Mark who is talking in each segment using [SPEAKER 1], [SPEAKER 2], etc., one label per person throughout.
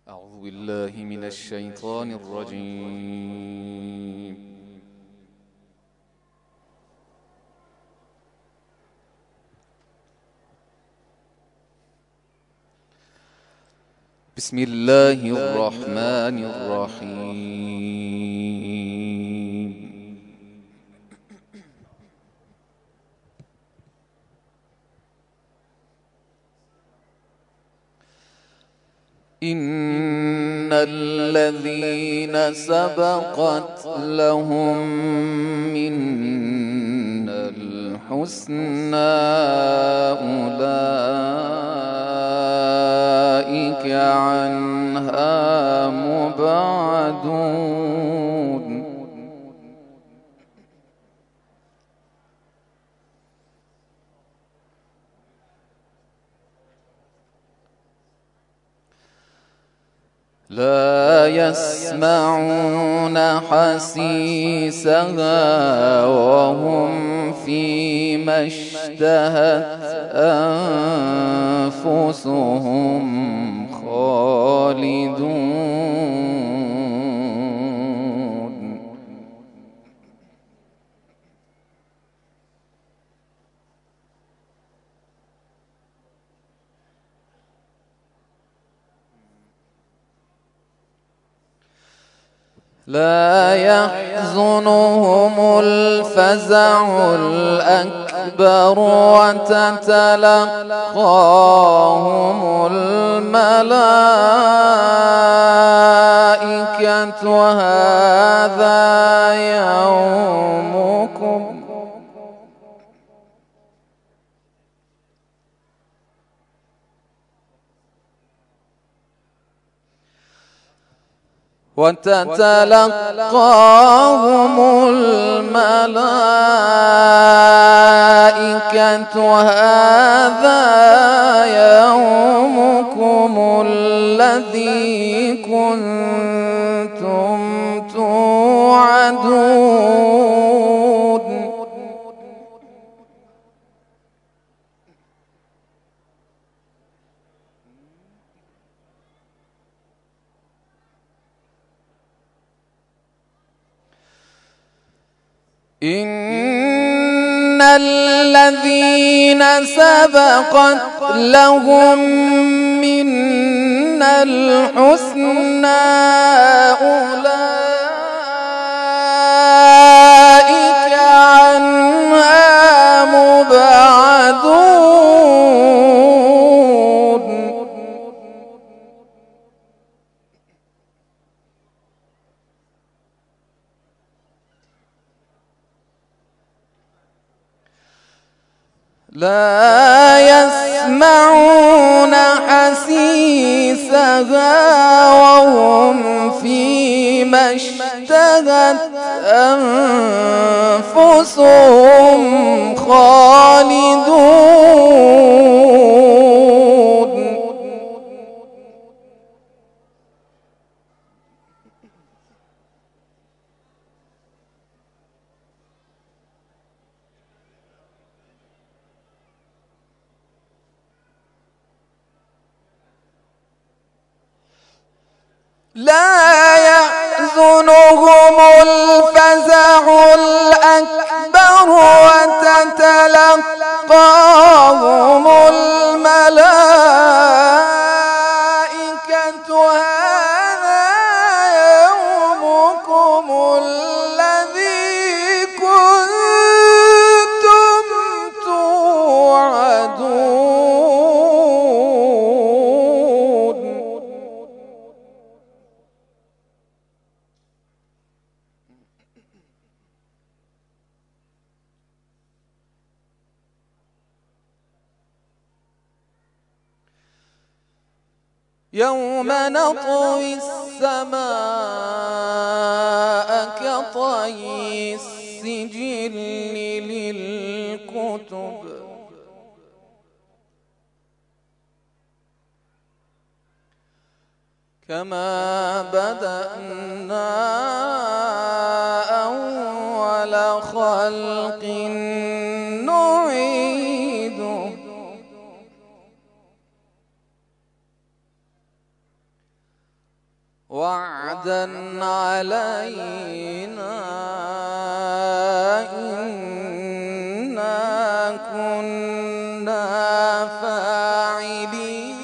[SPEAKER 1] أعوذ بالله من الشيطان الرجيم. بسم الله الرحمن الرحيم. إن الذين سبقت لهم منا الحسنى أولئك عنها مبعدون. لا يسمعون حسيسها وهم فيما اشتهت أنفسهم خالدون. لا يحزنهم الفزع الأكبر وتتلقاهم الملائكة هذا يومكم وتتلقاهم الملائكة هذا يومكم الذي كنتم توعدون. إن الذين سبقت لهم منا الحسنى أولئك عنها مبعدون. لا يسمعون حسيسها وهم فيما اشتهت أنفسهم خالدون. لا يحزنهم الفزع الأكبر وتتلقاهم الملائكة هذا يومكم الذي كنتم توعدون. يوم نطوي السماء كطي السجل للكتب كما بدأنا أول خلق نعيده وعدا علينا إنا كنا فاعلين.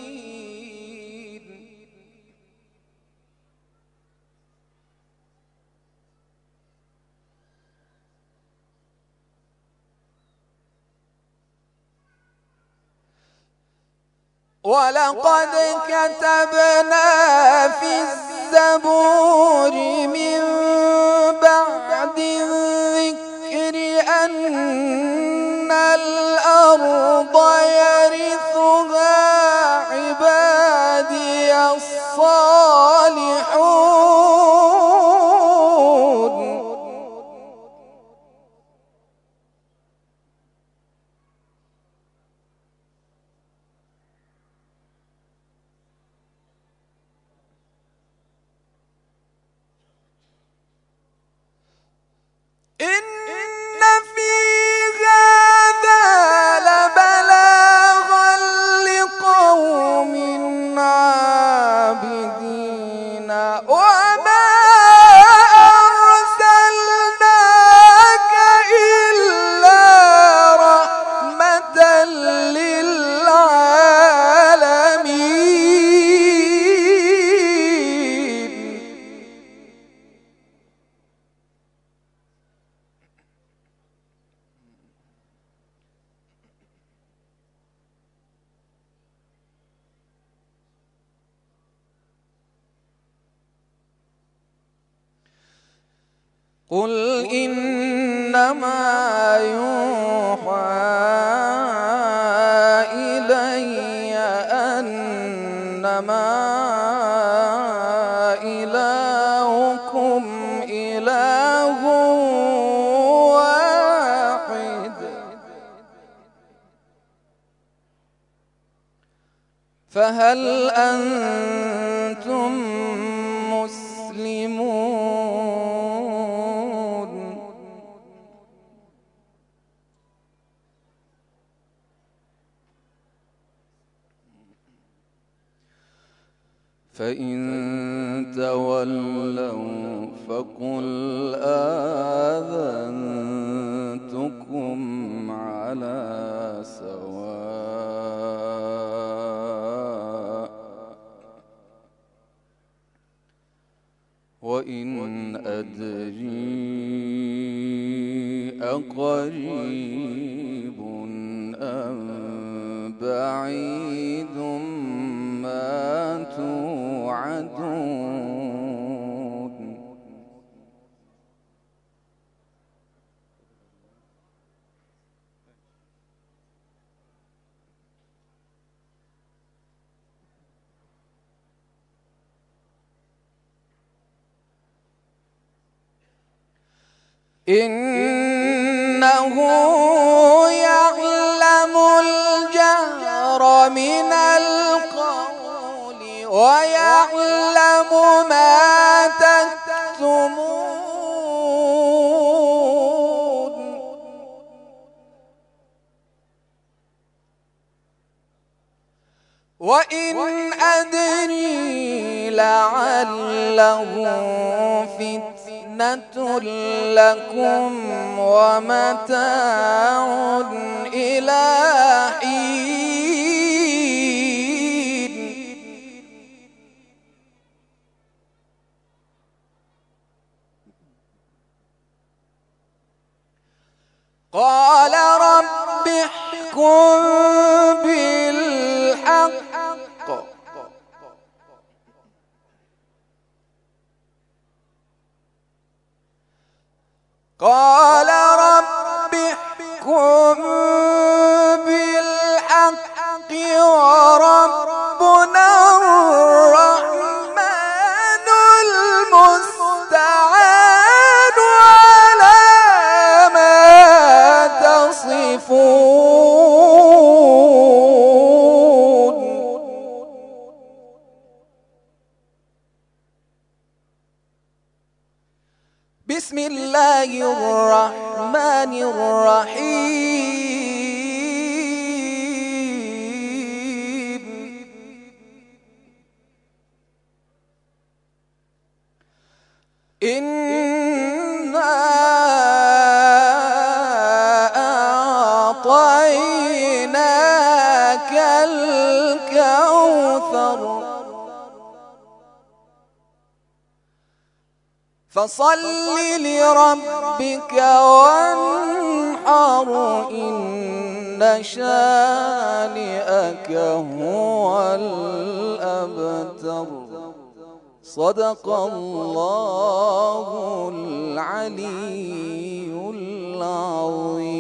[SPEAKER 1] ولقد كتبنا في الزبور من بعد الذكر أن الأرض يرثها عبادي الصالحون. إن في هذا لبلاغا لقوم عابدين وما أرسلناك إلا رحمة للعالمين. قل إنما يوحى إلي أنما إلهكم إله واحد فهل أنتم مسلمون؟ فإن تولوا فقل آذنتكم على سواء وإن أدري أقريب أم بعيد ما توعدون. إنه يعلم الجهر من القول ويعلم ما تكتمون. وإن أدري لعله فتنة لكم ومتاع إلى حين. قال رب احكم بالحق قال رب احكم بالحق وربنا الرحمن المستعان على ما تصفون. بسم الله الرحمن الرحيم. إنا أعطيناك الكوثر فصل لربك وانحر إن شانئك هو الأبتر. صدق الله العلي العظيم.